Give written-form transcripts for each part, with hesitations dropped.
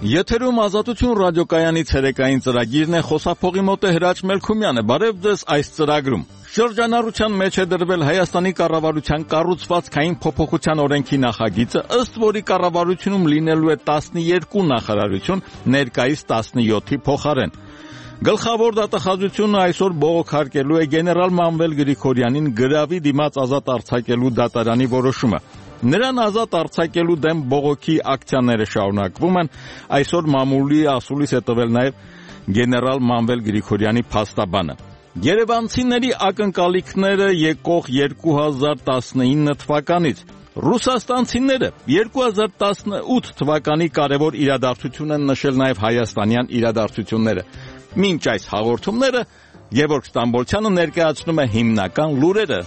Եթերում Ազատություն ռադիոկայանի ցերեկային ծրագիրն է, խոսափողի մոտ է Հրաչ Մելքումյանը։ Բարև ձեզ այս ծրագրում։ Շրջանառության մեջ է դրվել Հայաստանի կառավարության կառուցվածքային փոփոխության օրենքի նախագիծը, ըստ որի կառավարությունում լինելու է 12 նախարարություն, ներկայիս 17-ի փոխարեն։ Գլխավոր դատախազությունը այսօր բողոքարկելու է գեներալ Մանվել Գրիգորյանին գրավի դիմաց ազատ արձակելու դատարանի որոշումը։ Նրան ազատ արձակելու դեմ բողոքի ակցիաները շարունակվում են։ Այսօր մամուլի ասուլիս է տվել նաև գեներալ Մանվել Գրիգորյանի փաստաբանը։ Երևանցիների ակնկալիքները եկող 2019 թվականից։ Ռուսաստանցիները 2018 թվականի կարևոր իրադարձություն են նշել նաև հայաստանյան իրադարձությունները։ Մինչ այս հաղորդումները Գևորգ Ստամբոլցյանը ներկայացնում է հիմնական լուրերը։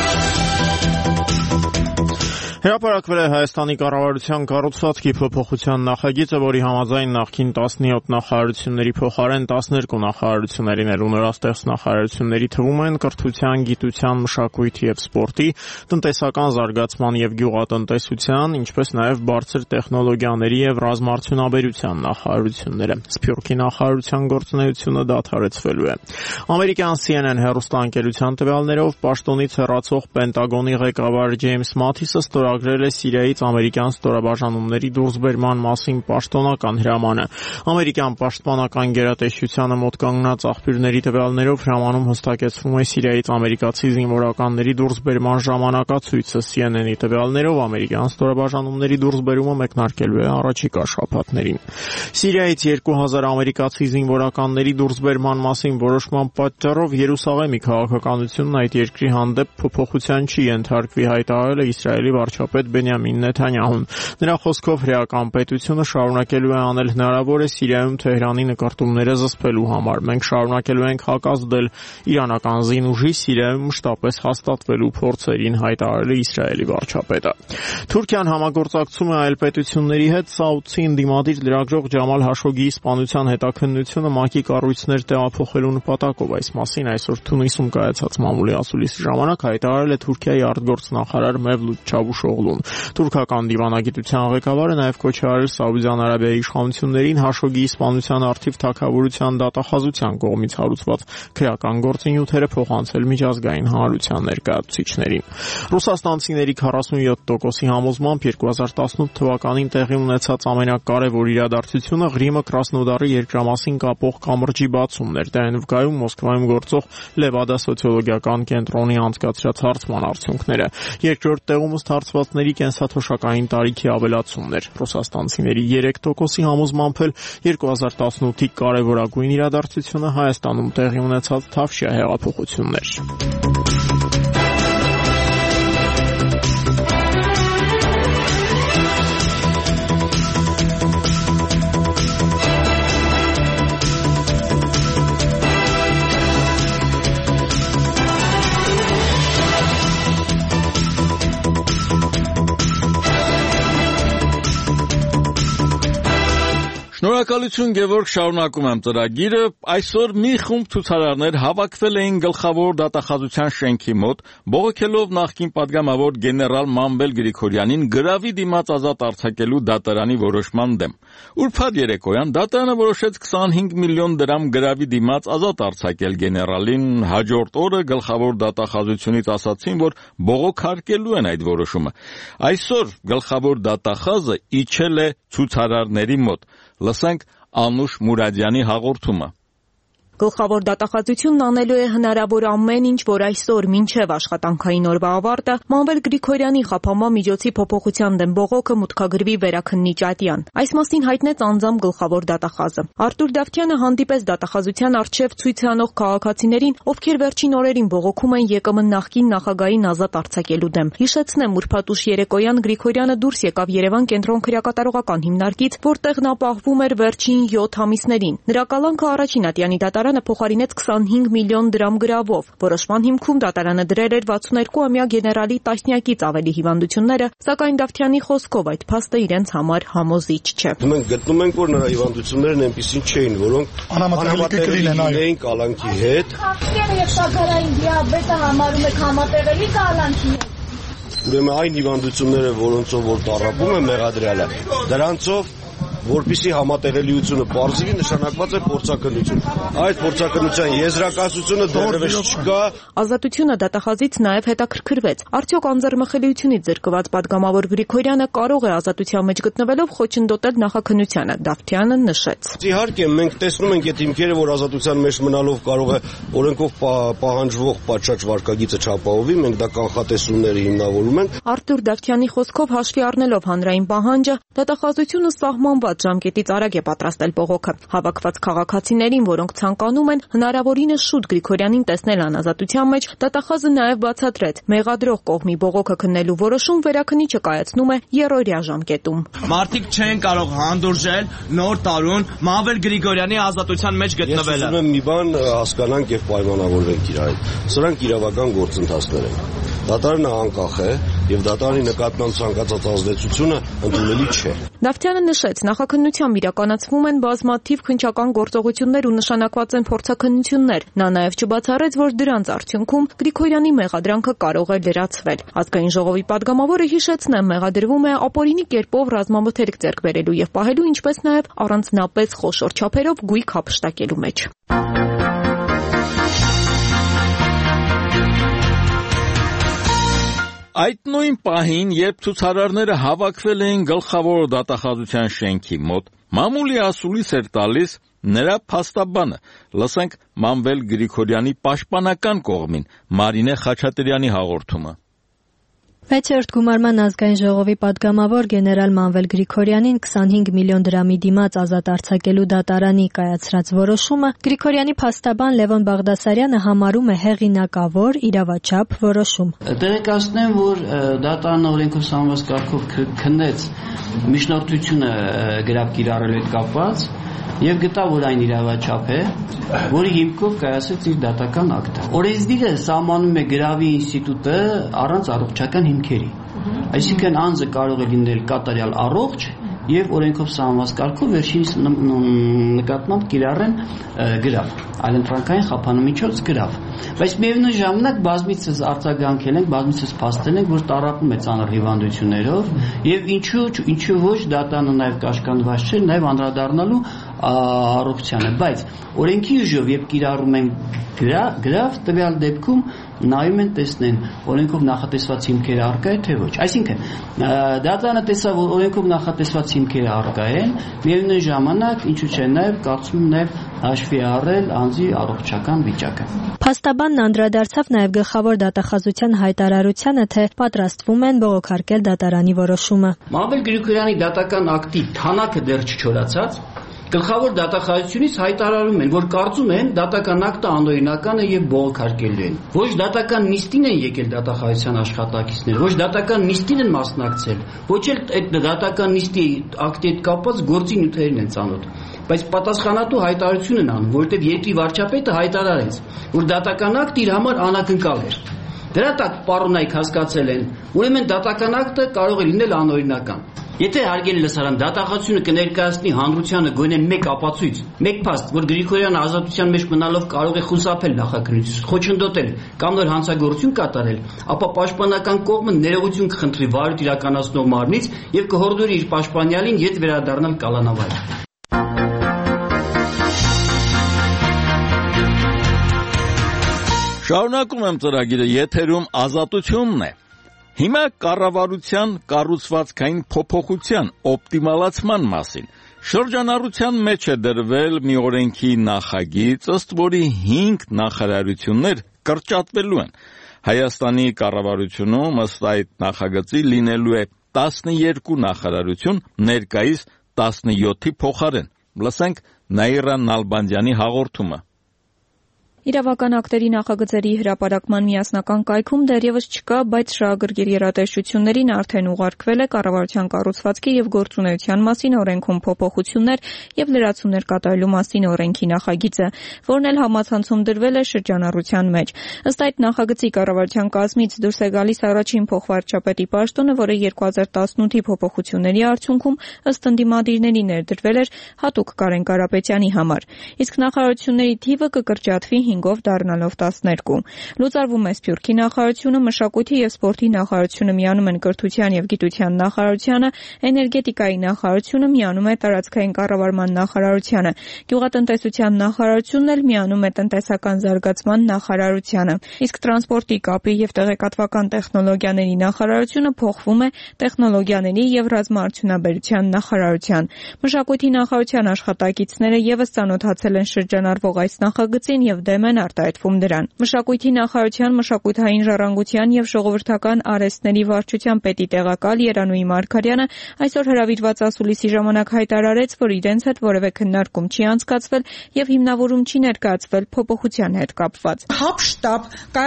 Հրապարակվել է Հայաստանի կառավարության կառուցվածքի փոփոխության նախագիծը, որի համաձայն նախկին 17 նախարարությունների փոխարեն 12 նախարարությունների ներունորաստեղծ նախարարությունների թվում են կրթության, գիտության, մշակույթի և սպորտի, տնտեսական զարգացման և գյուղատնտեսության, ինչպես նաև բարձր տեխնոլոգիաների և ռազմարդյունաբերության նախարարությունները։ Սփյուռքի նախարարության գործունեությունը դադարեցվելու է։ Ամերիկյան CNN հեռուստաընկերության տվյալներով պաշտոնից հեռացող Պենտագոնի ղեկավար Ջեյմս Մաթիսը ստորագրել է Սիրիայից ամերիկյան ստորաբաժանումների դուրսբերման մասին պաշտոնական հրամանը։ Ամերիկյան պաշտպանական գերատեսչությանը մոտ կանգնած աղբյուրների տվյալներով հրամանում հստակեցվում է Սիրիայից ամերիկացի զինվորականների դուրսբերման ժամանակացույցը։ CNN-ի տվյալներով ամերիկյան ստորաբաժանումների դուրսբերումը մեկնարկելու է առաջիկա շաբաթներին։ Սիրիայից 2000 ամերիկացի զինվորականների դուրսբերման մասին որոշման պատճառով Երուսաղեմի քաղաքականությունն այդ երկրի հանդեպ փոփոխության չի ենթարկվի, հայտարարել է Իսրայելի վարչապետ Բենյամին Նեթանյահուն։ Նրա խոսքով հրեական պետությունը շարունակելու է անել հնարավոր է Սիրիայում Թեհրանի նկարտումները զսպելու համար։ Մենք շարունակելու ենք հակազդել իրանական զինուժի Սիրիայում մշտապես հաստատվելու փորձերին, հայտարարել է Իսրայելի վարչապետը։ Թուրքիան համագործակցում է այլ պետությունների հետ Սաուդցին դիմադիր լրագրող Ջամալ Հաշոգիի սպանության հետաքննությունը ՄԱԿ-ի կառույցներ տեղափոխելու նպատակով։ Այս մասին այսօր Թունիսում կայացած մամուլի ասուլիսի ժամանակ հայտարարել է Թուրքիայի արտգործնախարար Մևլութ Չավուշօղլուն։ Թուրքական դիվանագիտության ղեկավարը նաև կոչ է արել Սաուդյան Արաբիայի իշխանություններին Հաշոգիի սպանության առթիվ թագավորության դատախազության կողմից հարուցված քրեական գործընյութերը փոխանցել միջազգային հանրության ներկայացուցիչներին։ Ռուսաստանցիների 47%-ի համոզմամբ 2018 թվականին տեղի ունեցած ամենակարևոր իրադարձությունը Ղրիմը Կրասնոդարի երկրամասին կապող կամրջի բացումն էր։ Դա են վկայում Մոսկվայում գործող Լևադա սոցիոլոգիական կենտրոնի անցկացրած հարցման արդյունքները։ Երկրորդ տեղում ըստ հարցվածների կենսաթոշակային տարիքի ավելացումն էր։ Ռուսաստանցիների 3%-ի համոզմամբ էլ 2018-ի կարևորագույն իրադարձությունը Հայաստանում տեղի ունեցած Թավշյա հեղափոխությունն էր։ Շնորհակալություն Գևորգ, շարունակում եմ ծրագիրը։ Այսօր մի խումբ ցուցարարներ հավաքվել էին գլխավոր դատախազության շենքի մոտ, բողոքելով նախկին падգամավոր գեներալ Մանվել Գրիգորյանին գրավի դիմաց ազատ արձակելու դատարանի որոշման դեմ։ Ուրբաթ երեկոյան դատարանը որոշեց 25 միլիոն դրամ գրավի դիմաց ազատ արձակել գեներալին։ Հաջորդ օրը գլխավոր դատախազությունից ասացին, որ բողոքարկելու են այդ որոշումը։ Այսօր գլխավոր դատախազը իջել է ցուցարարների մոտ։ Լսենք Անուշ Մուրադյանի հաղորդումը։ Գլխավոր դատախազությունն անելու է հնարավոր ամեն ինչ, որ այսօր մինչև աշխատանքային օրվա ավարտը Մանվել Գրիգորյանի խափանման միջոցի փոփոխության դեմ բողոքը մուտքագրվի վերաքննիչ ատյան։ Այս մասին հայտնեց անձամբ գլխավոր դատախազը։ Արտուր Դավթյանը հանդիպեց դատախազության առջև ցույց անող քաղաքացիներին, ովքեր վերջին օրերին բողոքում են ԵԿՄ նախկին նախագահին ազատ արձակելու դեմ։ Հիշեցնեմ, ուրբաթ ուշ երեկոյան Գրիգորյանը դուրս եկավ Երևան կենտրոն քրեակատարողական հիմնարկից, որտեղ նա պահվում էր վերջին 7 ամիսներին։ Նրա կալանքը առաջին ատյանի դատարանը փոխարինեց 25 միլիոն դրամ գրավով։ Որոշման հիմքում դատարանը դրել էր 62-ամյա գեներալի տասնյակից ավելի հիվանդությունները, սակայն Դավթյանի խոսքով այդ փաստը իրենց համար համոզիչ չէ։ Մենք գտնում ենք, որ նրա հիվանդություններն այնպիսին չէին, որոնք անհամատեղելի լինեին կալանքի հետ։ Եվ շաքարային դիաբետը համարում եք համատեղելի կալանքի հետ։ Ուրեմն այն հիվանդությունները, որոնցով որ տառապում է մեղադրյալը, դրանցով որպեսզի համատեղելիությունը բարձրի նշանակված է փորձակնություն։ Այդ փորձակնության եզրակացությունը դեռևս չկա։ Ազատությունը դատախազից նաև հետաքրքրվեց. արդյոք անձեռնմխելիությունից զրկված պատգամավոր Գրիգորյանը կարող է ազատության մեջ գտնվելով խոչընդոտել նախաքննությանը, Դավթյանը նշեց. Իհարկե, մենք տեսնում ենք այդ հիմքերը, որ ազատության մեջ մնալով կարող է օրենքով պահանջվող պատշաճ վարկագիծը չապահովի, մենք դա կանխատեսումները հիմնավորում ենք։ Արտուր Դավթյանի խոսքով հաշվի առնելով հանրային պահանջը, դատախազությունը սահմանված ժամկետից արագ է պատրաստել բողոքը։ Հավաքված քաղաքացիներին, որոնք ցանկանում են հնարավորինս շուտ Գրիգորյանին տեսնել անազատության մեջ, դատախազը նաև բացատրեց. մեղադրող կողմի բողոքը քննելու որոշում վերաքննիչը կայացնում է երրորդյա ժամկետում։ Մարդիկ չեն կարող հանդուրժել նոր տարուն Մանվել Գրիգորյանի ազատության մեջ գտնվելը։ Ես ուզում եմ մի բան հասկանանք եւ պայմանավորվենք իր հետ։ Սրանք իրավական գործընթացներ են։ Դատարանը անկախ է եւ դատարանի նկատմամբ ցանկացած ազդեցությունը ընդունելի չէ։ Դավթյանը նշեց, նախաքննությամբ իրականացվում են բազմաթիվ քննչական գործողություններ ու նշանակված են փորձաքննություններ։ Նա նաև չբացառեց, որ դրանց արդյունքում Գրիգորյանի մեղադրանքը կարող է լրացվել։ Ազգային ժողովի պատգամավորը հիշեցնեմ, մեղադրվում է ապօրինի կերպով ռազմամթերք ձեռք բերելու եւ պահելու, ինչպես նաև առանձնապես խոշոր չափերով գույք հափշտակելու մեջ։ Այդ նույն պահին, երբ ցուցարարները հավաքվել էին գլխավոր դատախազության շենքի մոտ, մամուլի ասուլիս էր տալիս նրա փաստաբանը։ Լսենք Մանվել Գրիգորյանի պաշտպանական կողմին Մարինե Խաչատրյանի հաղորդումը։ 6-րդ գումարման ազգային ժողովի պատգամավոր գեներալ Մանվել Գրիգորյանին 25 միլիոն դրամի դիմաց ազատ արձակելու դատարանի կայացրած որոշումը Գրիգորյանի փաստաբան Լևոն Բաղդասարյանը համարում է հեղինակավոր, իրավաչափ որոշում։ Տեղեկացնեմ, որ դատարանը օրենքով սահմանված կարգով քննեց միջնորդությունը գրավ կիրառելու հետ կապված եւ գտա, որ այն իրավաչափ է, որի հիմքով կայացեց իր դատական ակտը։ Օրենսդիրը սահմանում է գրավի ինստիտուտը առանց առողջական հիմքերի։ Այսինքն անձը կարող է լինել կատարյալ առողջ եւ օրենքով սահմանված կարգով վերջինիս նկատմամբ կիրառեն գրավ, այլընտրանքային խափանումիջոց գրավ։ Բայց միևնույն ժամանակ բազմիցս արձագանքել ենք, բազմիցս փաստել ենք, որ տառապում է ծանր հիվանդություններով եւ ինչու ոչ դատարանը նաեւ կաշկանդված չէ, նաեւ անդրադառնալու առողջությանը, բայց օրենքի ուժով երբ կիրառում են գրավ, տվյալ դեպքում նայում են տեսնեն օրենքով նախատեսված հիմքերը առկա է թե ոչ։ Այսինքն դատարանը տեսավ, որ օրենքով նախատեսված հիմքերը առկա են, միևնույն ժամանակ ինչու՞ չէ նաեւ կարծում եմ նաեւ հաշվի առել անձի առողջական վիճակը։ Փաստաբանն անդրադարձավ նաեւ գլխավոր դատախազության հայտարարությանը, թե պատրաստվում են բողոքարկել դատարանի որոշումը։ Մանվել Գրիգորյանի դատական ակտի թանակը դեռ չչորացած Գլխավոր դատախազությունից հայտարարում են, որ կարծում են դատական ակտը անօրինական է եւ բողոքարկելու են։ Ոչ դատական նիստին են եկել դատախազության աշխատակիցներ, ոչ դատական նիստին են մասնակցել, ոչ էլ այդ դատական նիստի ակտի հետ կապված գործի նյութերին են ծանոթ։ Բայց պատասխանատու հայտարարություն են անում, որովհետեւ երկրի վարչապետը հայտարարեց, որ դատական ակտը իր համար անակնկալ էր։ Դրա տակ պարոնայք հասկացել են, ուրեմն դատական ակտը կարող է լինել անօրինական։ Եթե հարգելի լսարան դատախազությունը կներկայացնի հանրությանը գոնե մեկ ապացույց, մեկ փաստ, որ Գրիգորյանը ազատության մեջ մնալով կարող է խուսափել նախաքննությունից, խոչընդոտել կամ նոր հանցագործություն կատարել, ապա պաշտպանական կողմը ներողություն կխնդրի վարույթ իրականացնող մարմնից եւ կհորդորի իր պաշտպանյալին ետ վերադառնալ կալանավայր։ Շարունակում եմ ծրագիրը, եթերում ազատությունն է։ Հիմա կառավարության կառուցվածքային փոփոխության օպտիմալացման մասին շրջանառության մեջ է դրվել մի օրենքի նախագիծ, ըստ որի 5 նախարարություններ կրճատվելու են։ Հայաստանի կառավարությունում ըստ այդ նախագծի լինելու է 12 նախարարություն, ներկայիս 17-ի փոխարեն։ Լսենք Նաիրա Նալբանդյանի հաղորդումը։ Իրավական ակտերի նախագծերի հրապարակման միասնական կայքում դեռևս չկա, բայց շահագրգիռ երաժշտություններին արդեն ուղարկվել է կառավարության կառուցվածքի եւ գործունեության մասին օրենքում փոփոխություններ եւ լրացումներ կատարելու մասին օրենքի նախագիծը, որն էլ համացանցում դրվել է շրջանառության մեջ։ Ըստ այդ նախագծի կառավարության կազմից դուրս է գալիս առաջին փոխվարչապետի պաշտոնը, որը 2018-ի փոփոխությունների արդյունքում ըստ ընդդիմադիրների ներդրվել էր հատուկ Կարեն Կարապետյանի համար։ Իսկ նախարարությունների թիվը կկրճատվի 5-ով դառնալով 12։ Լուծարվում է Սփյուռքի նախարարությունը, մշակույթի եւ սպորտի նախարարությունը միանում են կրթության եւ գիտության նախարարությանը, էներգետիկայի նախարարությունը միանում է տարածքային կառավարման նախարարությանը, գյուղատնտեսության նախարարությունն էլ միանում է տնտեսական զարգացման նախարարությանը, իսկ տրանսպորտի, կապի եւ տեղեկատվական տեխնոլոգիաների նախարարությունը փոխվում է տեխնոլոգիաների եւ ռազմաարդյունաբերության նախարարության։ Մշակույթի նախարարության աշխատակիցները եւս ծանոթացել են շրջանառվող այս նախագծին եւ դեմ են արտահայտվում դրան։ Մշակույթի նախարարության մշակութային ժառանգության եւ ժողովրդական արհեստների վարչության պետի տեղակալ Երանուհի Մարգարյանը այսօր հրավիրված ասուլիսի ժամանակ հայտարարեց, որ իրենց հետ որևէ քննարկում չի անցկացվել եւ հիմնավորում չի ներկայացվել փոփոխության հետ կապված։ Հապշտապ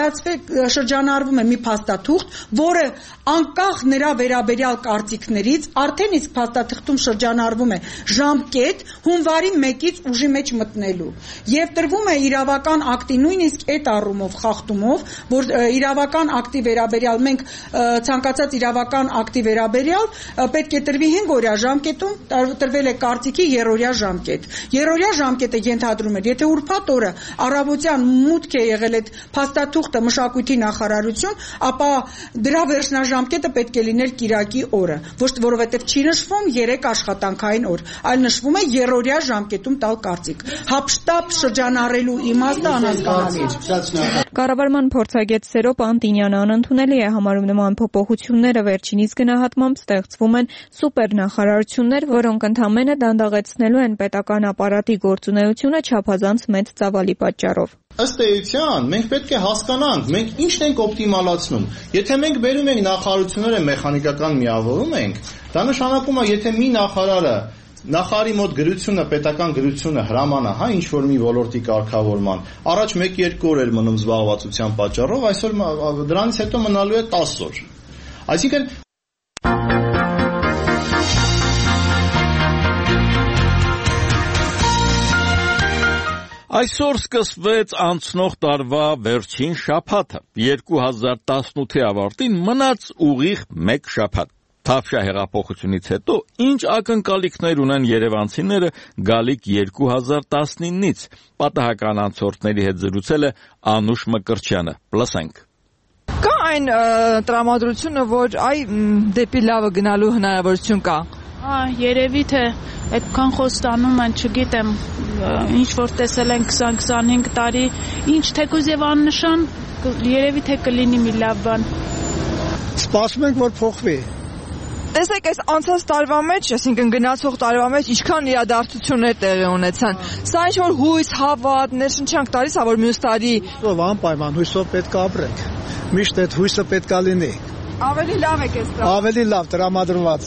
շրջանառվում է մի փաստաթուղթ, որը անկախ նրա վերաբերյալ կարծիքներից արդեն իսկ փաստաթղթում շրջանառվում է ժամկետ հունվարի 1-ից ուժի մեջ մտնելու եւ տրվում է իրավական ակտի նույնիսկ այդ առումով խախտումով, որ իրավական ակտի վերաբերյալ մենք ցանկացած իրավական ակտի վերաբերյալ պետք է տրվի 5 օրյա ժամկետում տրվել է կարծիքի երրորդյա ժամկետ։ Երրորդյա ժամկետը ենթադրում էր, եթե ուրբաթ օրը առավոտյան մուտք է եղել այդ փաստաթուղթը մշակույթի նախարարություն, ապա դրա վերջնաժամկետը պետք է լիներ կիրակի օրը, ոչ որովհետև չի նշվում 3 աշխատանքային օր, այլ նշվում է երրորդյա ժամկետում տալ կարծիք։ Հապշտապ շրջանառելու իմաստը անհասկանալի է։ Կառավարման փորձագետ Սերոբ Անտինյանը անընդունելի է համարում նման փոփոխությունները վերջինիս գնահատմամբ ստեղծվում են սուպերնախարարություններ, որոնք ընդամենը դանդաղեցնելու են պետական ապարատի գործունեությունը չափազանց մեծ ծավալի պատճառով։ Ըստ էության, մենք պետք է հասկանանք, մենք ինչն ենք օպտիմալացնում։ Եթե մենք բերում ենք նախարարությունները մեխանիկական միավորում ենք, դա նշանակում է, եթե մի նախարարի մոտ գրությունը, պետական գրությունը հրամանա, ինչ որ մի ոլորտի կարգավորման, առաջ 1-2 օր էր մնում զբաղվածության պատճառով, այսօր դրանից հետո մնալու է 10 օր։ Այսինքն Այսօր սկսվեց անցնող տարվա վերջին շաբաթը, 2018-ի ավարտին մնաց ուղիղ 1 շաբաթ։ Թավշյա հեղափոխությունից հետո ինչ ակնկալիքներ ունեն երևանցիները գալիք 2019-ից, պատահական անցորդների հետ զրուցել է Անուշ Մկրտչյանը։ Լսենք։ Կա այն տրամադրությունը, որ դեպի լավը գնալու հնարավորություն կա։ Երևի թե այդքան խոստանում են, չգիտեմ, ինչ որ տեսել են 20-25 տարի, ինչ թեկուզ եւ աննշան, երևի թե կլինի մի լավ բան։ Սպասում ենք, որ փոխվի։ Տեսեք, այս անցած տարվա մեջ, այսինքն գնացող տարվա մեջ ինչքան իրադարձություններ տեղի ունեցան։ Սա ինչ որ հույս, հավատ, ներշնչանք տալիս է, որ մյուս տարի անպայման հույսով պետք է ապրենք։ Միշտ այդ հույսը պետք է լինի։ Ավելի լավ է կես տրամադրված։ Ավելի լավ տրամադրված։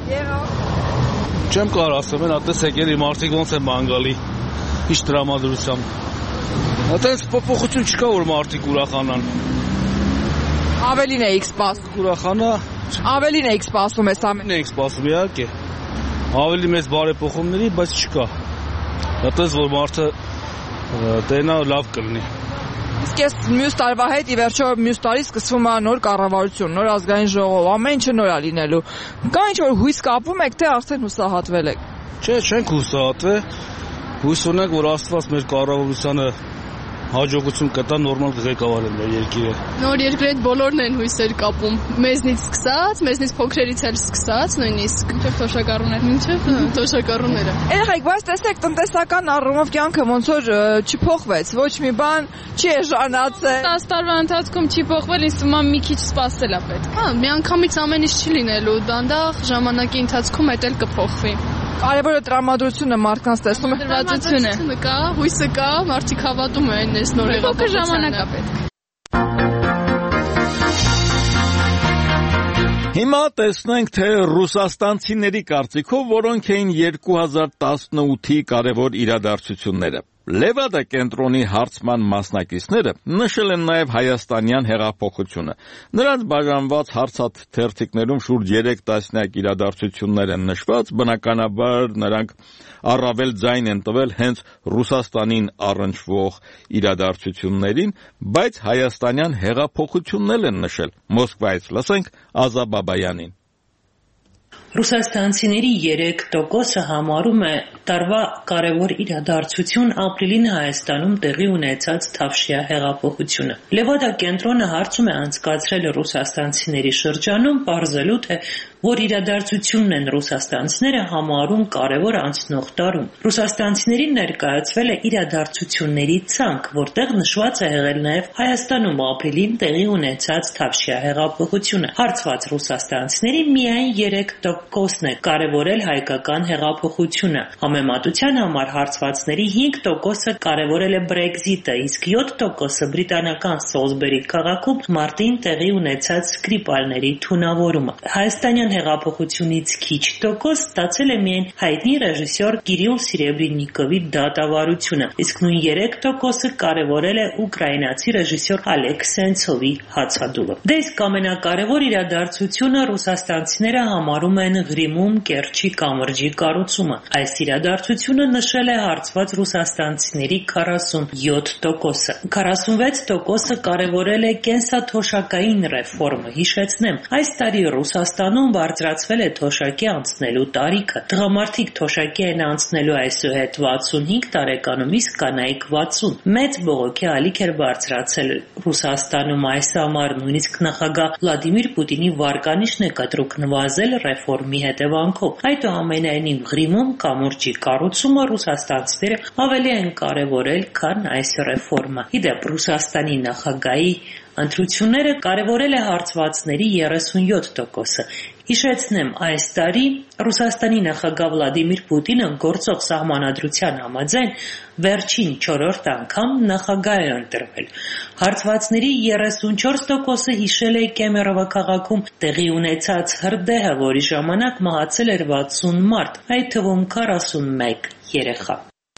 Չեմ կարող ասեմ, տեսեք, էլի մարդիկ ոնց են մանգալի, ինչ տրամադրությամբ։ Այդպես փոփոխություն չկա, որ մարդիկ ուրախանան։ Ավելին էիք սպասում։ Ուրախանա։ Ավելին էիք սպասում ես ամեն։ Էիք սպասում, իհարկե։ Ավելի մեծ բարեփոխումների, բայց չկա։ Այդպես որ մարդը տենա լավ կլինի։ Իսկ ես մյուս տարվա հետ ի վերջո մյուս տարի սկսվում է նոր կառավարություն, նոր ազգային ժողով, ամեն ինչը նոր է լինելու։ Կա ինչ որ հույս կապում եք, թե արդեն հուսահատվել եք։ Չէ, չենք հուսահատվել։ Հույս ունենք, որ Աստված մեր կառավարությանը հաջողություն կտա նորմալ ղեկավարել մեր երկիրը։ Նոր երկրի հետ բոլորն են հույսեր կապում, մեզնից սկսած, մեզնից փոքրերից էլ սկսած, նույնիսկ մինչև թոշակառուները։ Երեխեք, բայց տեսեք, տնտեսական առումով կյանքը ոնց որ չփոխվեց, ոչ մի բան չի էժանացել։ 10 տարվա ընթացքում չի փոխվել, ինձ թվում է մի քիչ սպասել է պետք։ Միանգամից ամեն ինչ չի լինելու, դանդաղ ժամանակի ընթացքում այդ էլ կփոխվի։ Կարևորը տրամադրությունը մարդկանց տեսնում է։ Տրամադրությունը կա, հույսը կա, մարդիկ հավատում են այս նոր Փոքր ժամանակ է պետք։ Հիմա տեսնենք, թե ռուսաստանցիների կարծիքով որոնք էին 2018-ի կարևոր իրադարձությունները։ Լևադա կենտրոնի հարցման մասնակիցները նշել են նաև հայաստանյան հեղափոխությունը։ Նրանց բաժանված հարցաթերթիկներում շուրջ 3 տասնյակ իրադարձություններ են նշված, բնականաբար նրանք առավել ձայն են տվել հենց Ռուսաստանին առնչվող իրադարձություններին, բայց հայաստանյան հեղափոխությունն են նշել։ Մոսկվայից լսենք Ազա Բաբայանին։ Ռուսաստանցիների 3%-ը համարում է տարվա կարևոր իրադարձություն ապրիլին Հայաստանում տեղի ունեցած Թավշյա հեղափոխությունը։ Լևադա կենտրոնը հարցում է անցկացրել ռուսաստանցիների շրջանում, պարզելու թե որ իրադարձությունն են ռուսաստանցիները համարում կարևոր անցնող տարում։ Ռուսաստանցիներին ներկայացվել է իրադարձությունների ցանկ, որտեղ նշված է եղել նաև Հայաստանում ապրիլին տեղի ունեցած Թավշյա հեղափոխությունը։ Հարցված ռուսաստանցիների միայն 3%-ն է կարևորել հայկական հեղափոխությունը։ Համեմատության համար հարցվածների 5%-ը կարևորել է Brexit-ը, իսկ 7%-ը բրիտանական Սոլսբերի քաղաքում մարտին տեղի ունեցած Սկրիպալների թունավորումը։ Հայաստանյան հեղափոխությունից քիչ տոկոս ստացել է միայն հայտնի ռեժիսոր Կիրիլ Սիրեբրիննիկովի դատավարությունը, իսկ նույն 3%-ը կարևորել է ուկրաինացի ռեժիսոր Ալեք Սենցովի հացադուլը։ Դե իսկ ամենակարևոր իրադարձությունը ռուսաստանցիները համարում են Ղրիմում Կերչի կամրջի կառուցումը։ Այս իրադարձությունը նշել է հարցված ռուսաստանցիների 47%-ը։ 46%-ը կարևորել է կենսաթոշակային ռեֆորմը։ Հիշեցնեմ, այս տարի Ռուսաստանում բարձրացվել է թոշակի անցնելու տարիքը։ Տղամարդիկ թոշակի են անցնելու այսուհետ 65 տարեկանում, իսկ կանայք 60։ Մեծ բողոքի ալիք էր բարձրացել Ռուսաստանում այս ամառ, նույնիսկ նախագահ Վլադիմիր Պուտինի վարկանիշն է կտրուկ նվազել ռեֆորմի հետևանքով։ Այդուամենայնիվ Ղրիմում կամուրջի կառուցումը ռուսաստանցիները ավելի են կարևորել, քան այս ռեֆորմը։ Իդեպ Ռուսաստանի նախագահի ընտրությունները կարևորել է հարցվածների 37%-ը։ Հիշեցնեմ, այս տարի Ռուսաստանի նախագահ Վլադիմիր Պուտինը գործող սահմանադրության համաձայն վերջին 4-րդ անգամ նախագահ է ընտրվել։ Հարցվածների 34%-ը հիշել է Կեմերովո քաղաքում տեղի ունեցած հրդեհը, որի ժամանակ մահացել էր 60 մարդ, այդ թվում 41 երեխա։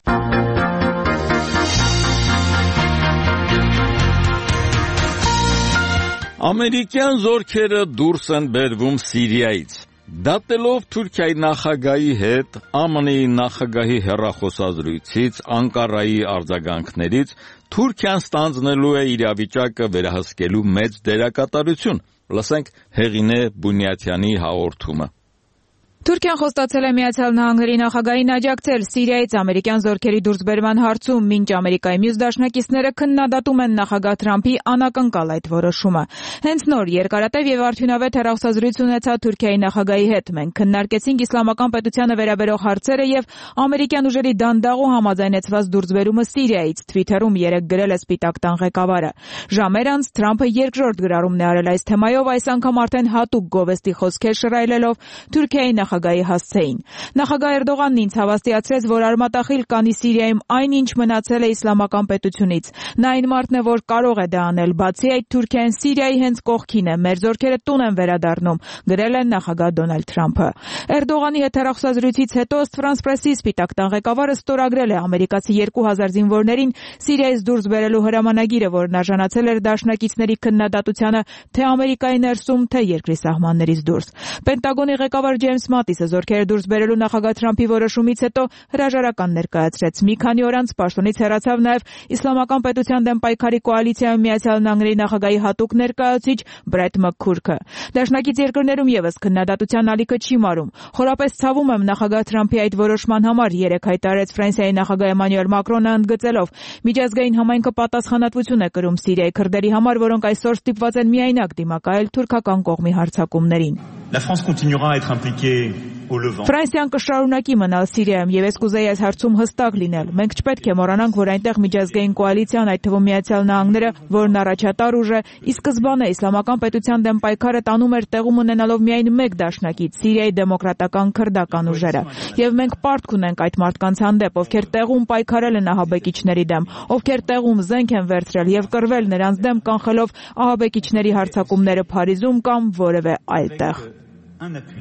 Ամերիկյան զորքերը դուրս են բերվում Սիրիայից։ Դատելով Թուրքիայի նախագահի հետ ԱՄՆ-ի նախագահի հեռախոսազրույցից, Անկարայի արձագանքներից, Թուրքիան ստանձնելու է իրավիճակը վերահսկելու մեծ դերակատարություն։ Լսենք Հեղինե Բունյաթյանի հաղորդումը։ Թուրքիան խոստացել է Միացյալ Նահանգների նախագահին աջակցել Սիրիայից ամերիկյան զորքերի դուրսբերման հարցում, մինչ Ամերիկայի մյուս դաշնակիցները քննադատում են նախագահ Թրամփի անակնկալ այդ որոշումը։ Հենց նոր երկարատև եւ արդյունավետ հեռախոսազրույց ունեցա Թուրքիայի նախագահի հետ։ Մենք քննարկեցինք իսլամական պետությանը վերաբերող հարցերը եւ ամերիկյան ուժերի դանդաղ ու համաձայնեցված դուրսբերումը Սիրիայից, Twitter-ում երեկ գրել է Սպիտակ տան ղեկավարը։ Ժամեր անց Թրամփը երկրորդ գրառումն է արել այս թեմայով, այս անգամ արդեն հատուկ գովեստի խոսքեր շռայլելով Թուրքիայի նախագահի հասցեին։ Նախագահ Էրդողանն ինձ հավաստիացրեց, որ արմատախիլ կանի Սիրիայում այնինչ մնացել է իսլամական պետությունից։ Նա այն մարդն է, որ կարող է դա անել։ Բացի այդ, Թուրքիան Սիրիայի հենց կողքին է, մեր զորքերը տուն են վերադառնում, գրել է նախագահ Դոնալդ Թրամփը։ Էրդողանի հետ հեռախոսազրույցից հետո ըստ Ֆրանս Պրեսի Սպիտակ տան ղեկավարը ստորագրել է ամերիկացի 2000 զինվորներին Սիրիայից դուրս բերելու հրամանագիրը, որն արժանացել էր դաշնակիցների քննադատությանը թե Ամերիկայի ներսում, թե երկրի սահմաններից դուրս։ Պենտագոնի ղեկավար Ջեյմս Մատիսը զորքերը դուրս բերելու նախագահ Թրամփի որոշումից հետո հրաժարական ներկայացրեց։ Մի քանի օր անց պաշտոնից հեռացավ նաև Իսլամական պետության դեմ պայքարի կոալիցիայում Միացյալ Նահանգների նախագահի հատուկ ներկայացուցիչ Բրեթ Մաքքուրքը։ Դաշնակից երկրներում եւս քննադատության ալիքը չի մարում։ Խորապես ցավում եմ նախագահ Թրամփի այդ որոշման համար, երեկ հայտարարեց Ֆրանսիայի նախագահ Էմանուել Մակրոնը ընդգծելով. միջազգային համայնքը պատասխանատվություն է կրում Սիրիայի քրդերի համար, որոնք այսօր ստիպված են միայնակ դիմակայել թուրքական կողմի հարձակումներին։ La France continuera à être impliquée au Levant. Ֆրանսիան կշարունակի մնալ Սիրիայում եւ ես կուզեի այս հարցում հստակ լինել։ Մենք չպետք է մոռանանք, որ այնտեղ միջազգային կոալիցիան, այդ թվում Միացյալ Նահանգները, որն առաջատար ուժ է, ի սկզբանե իսլամական պետության դեմ պայքարը տանում էր տեղում ունենալով միայն մեկ դաշնակից՝ Սիրիայի դեմոկրատական քրդական ուժերը։ Եվ մենք պարտք ունենք այդ մարդկանց հանդեպ, ովքեր տեղում պայքարել են ահաբեկիչների դեմ, ովքեր տեղում զենք են վերցրել եւ կռվել նրանց դեմ, կանխելով ահաբեկիչների հարձակումները Փարիզում կամ որևէ այլ տեղ։ Un appui.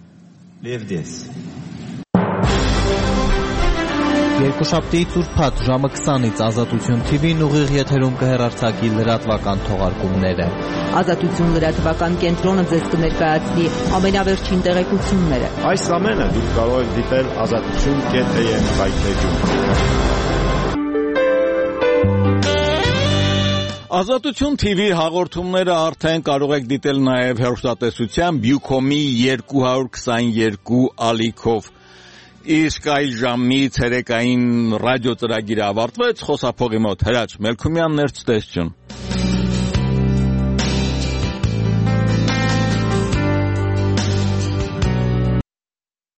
Les FDS. Երկուշաբթի ծուրփաթ ժամը 20-ից Ազատություն TV-ն ուղիղ եթերում կհեռարձակի լրատվական թողարկումները։ Ազատություն լրատվական կենտրոնը ձեզ կներկայացնի ամենավերջին տեղեկությունները։ Այս ամենը դուք կարող եք դիտել azatutun.am վայրէջում։ Ազատություն TV հաղորդումները արդեն կարող եք դիտել նաև հեռուստատեսության Viewcom-ի 222 ալիքով։ Իսկ այժմի ցերեկային ռադիո ծրագիրը ավարտվեց, խոսափողի մոտ Հրաչ Մելքումյանն էր, ցտեսություն։